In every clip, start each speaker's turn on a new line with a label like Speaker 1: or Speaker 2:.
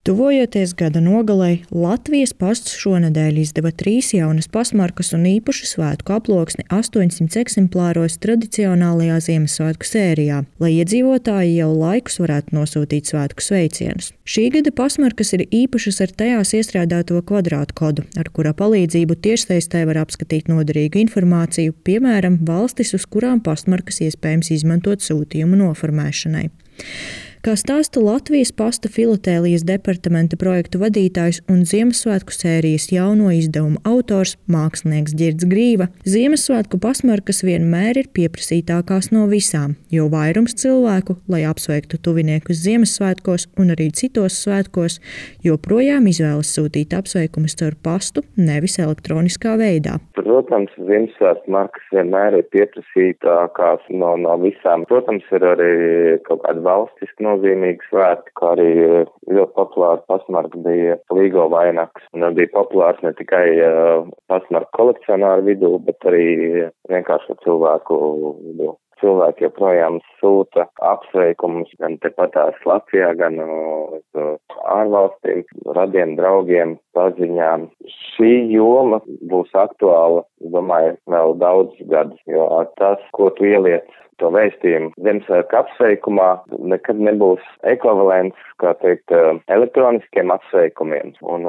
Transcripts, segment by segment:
Speaker 1: Tuvojoties gada nogalei, Latvijas pasts šonedēļ izdeva 3 jaunas pasmarkas un īpašu svētku aploksni 800 eksemplāros tradicionālajā Ziemassvētku sērijā, lai iedzīvotāji jau laikus varētu nosūtīt svētku sveicienus. Šī gada pasmarkas ir īpašas ar tajās iestrādāto kvadrātu kodu, ar kura palīdzību tiešsaistē var apskatīt noderīgu informāciju, piemēram, valstis, uz kurām pasmarkas iespējams izmantot sūtījumu noformēšanai. Kā stāsta Latvijas pasta filatēlijas departamenta projektu vadītājs un Ziemassvētku sērijas jauno izdevumu autors mākslinieks Ģirds Grīva, Ziemassvētku pasmarkas vienmēr ir pieprasītākās no visām, jo vairums cilvēku, lai apsveiktu tuviniekus Ziemassvētkos un arī citos svētkos, joprojām izvēlas sūtīt apsveikumus caur pastu, nevis elektroniskā veidā.
Speaker 2: Protams, Ziemassvētku markas vienmēr ir pieprasītākās no visām. Protams, ir arī kaut kādi valstiski nozīmīgi svētki, kā arī ļoti populāra pasmarka bija Līgo vainags. Un bija populārs ne tikai pasmarka kolekcionāru vidū, bet arī vienkārši cilvēku vidū. Cilvēki joprojām sūta apsveikumus gan tepatās Latvijā, gan ārvalstīm, radiem, draugiem, paziņām. Šī joma būs aktuāla, domāju, vēl daudzus gadus, jo tas, ko tu ieliec to vēstījumu Ziemassvētku apsveikumā, nekad nebūs ekvivalents, kā teikt, elektroniskiem apsveikumiem. Un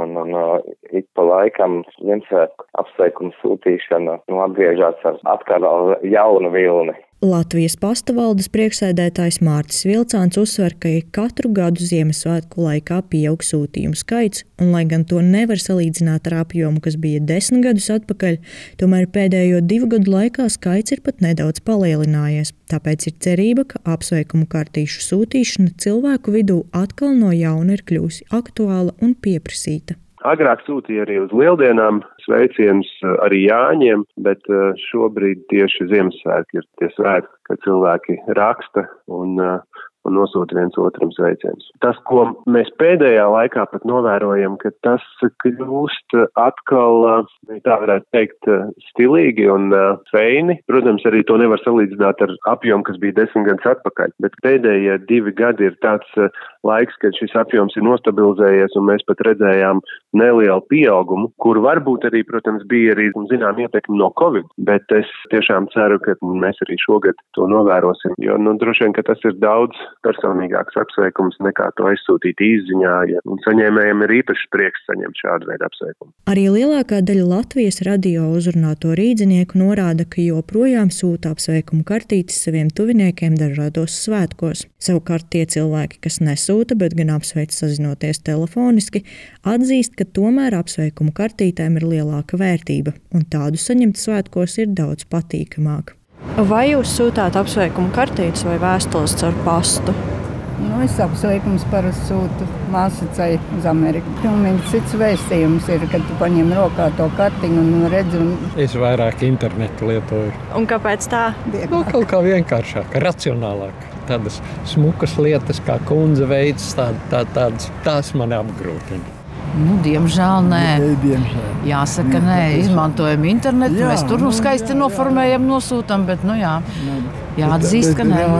Speaker 2: ik pa laikam Ziemassvētku apsveikumu sūtīšana atgriežas ar atkal jaunu vilni.
Speaker 1: Latvijas pasta valdes priekšsēdētājs Mārtis Vilcāns uzsver, ka katru gadu Ziemassvētku laikā pieaug sūtījumu skaits, un lai gan to nevar salīdzināt ar apjomu, kas bija 10 gadus atpakaļ, tomēr pēdējo 2 gadu laikā skaits ir pat nedaudz palielinājies. Tāpēc ir cerība, ka apsveikumu kartīšu sūtīšana cilvēku vidū atkal no jauna ir kļūsi aktuāla un pieprasīta.
Speaker 3: Agrāk sūtīja arī uz lieldienām sveicienus arī Jāņiem, bet šobrīd tieši Ziemassvētki ir tie svētki, kad cilvēki raksta un nosūta viens otram sveicienus. Tas, ko mēs pēdējā laikā pat novērojam, ka tas kļūst atkal, tā varētu teikt, stilīgi un feini. Protams, arī to nevar salīdzināt ar apjomu, kas bija 10 gadus atpakaļ, bet pēdējie 2 gadi ir tāds laiks, kad šis apjoms ir nostabilizējies un mēs pat redzējām nelielu pieaugumu, kur varbūt arī, protams, bija arī zinām ietekmi no Covid, bet es tiešām ceru, ka mēs arī šogad to novērosim, jo droši vien, ka tas ir daudz personīgāks apsveikums nekā to aizsūtīt īsziņā, un saņēmējiem ir īpaši prieks saņemt šādu veidu apsveikumu.
Speaker 1: Arī lielākā daļa Latvijas radio uzrunāto rīdzinieku norāda, ka joprojām sūta apsveikumu kartītes saviem tuviniekiem dažādos svētkos. Savukārt tie cilvēki, kas nesūta, bet gan apsveic sazinoties telefoniski, atzīst, ka tomēr apsveikumu kartītēm ir lielāka vērtība, un tādu saņemt svētkos ir daudz patīkamāk. Vai jūs sūtāt apsveikumu kartītes vai vēstules caur pastu?
Speaker 4: Es apsveikumus parasti sūtu māsacai uz Ameriku. Pilnīgi cits vēstījums ir, kad tu paņem rokā to kartiņu un redzi.
Speaker 5: Es vairāk internetu lietoju.
Speaker 1: Un kāpēc tā?
Speaker 5: Kaut kā vienkāršāk, racionālāk. Tādas smukas lietas, kā kundze veids, tās mani apgrūtina.
Speaker 6: Diemžēl nē. Jāsaka, nē. Izmantojam internetu, mēs tur skaisti noformējam, nosūtam, bet jāatzīst, ka nē.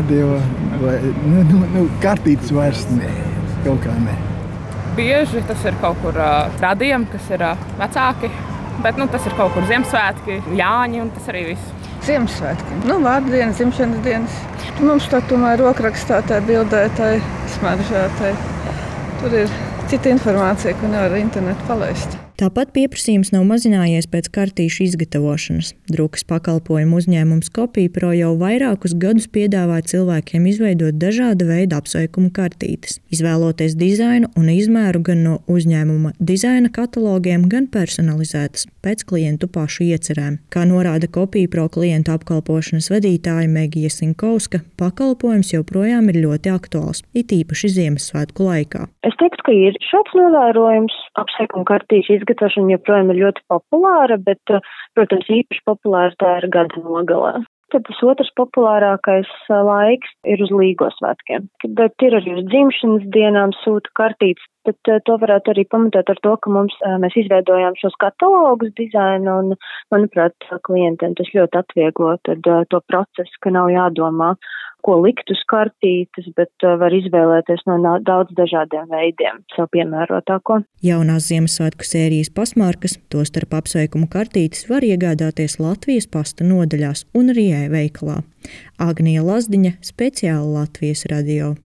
Speaker 7: Kartītes vairs nē, kaut kā nē.
Speaker 8: Bieži tas ir kaut kur radiem, kas ir vecāki, bet tas ir kaut kur Ziemassvētki, Jāņi un tas arī viss.
Speaker 9: Ziemassvētki, vārdienas, dzimšanas dienas. Mums tā tomēr rokrakstā, tā bildē, tā smaržētai. Tur ir cita informācija, ko nevar internetu palaist.
Speaker 1: Tāpat pieprasījums nav mazinājies pēc kartīšu izgatavošanas. Drukas pakalpojumu uzņēmums Kopīpro jau vairākus gadus piedāvā cilvēkiem izveidot dažāda veida apsveikumu kartītes, izvēloties dizainu un izmēru gan no uzņēmuma dizaina katalogiem, gan personalizētas pēc klientu pašu iecerēm. Kā norāda Kopīpro klientu apkalpošanas vadītāja Megija Sinkovska, pakalpojums joprojām ir ļoti aktuāls, it īpaši Ziemassvētku laikā.
Speaker 10: Es teiktu, ka ir šāds novērojums. Apsveikumu kartīšu izgatavošana joprojām ir ļoti populāra, bet, protams, īpaši populāra tā ir gada nogalē. Tad tas otrs populārākais laiks ir uz Līgo svētkiem. Bet ir arī uz dzimšanas dienām sūta kartītes. Tad to varētu arī pamatot ar to, ka mēs izveidojām šos katalogus dizainu un, manuprāt, klientiem tas ļoti atvieglo to procesu, ka nav jādomā, ko likt uz kartītes, bet var izvēlēties no daudz dažādiem veidiem sev piemērotāko.
Speaker 1: Jaunās Ziemassvētku sērijas pasmarkas, tostarp apsveikumu kartītes, var iegādāties Latvijas pasta nodaļās un arī e-veikalā. Agnija Lazdiņa, speciāli Latvijas radio.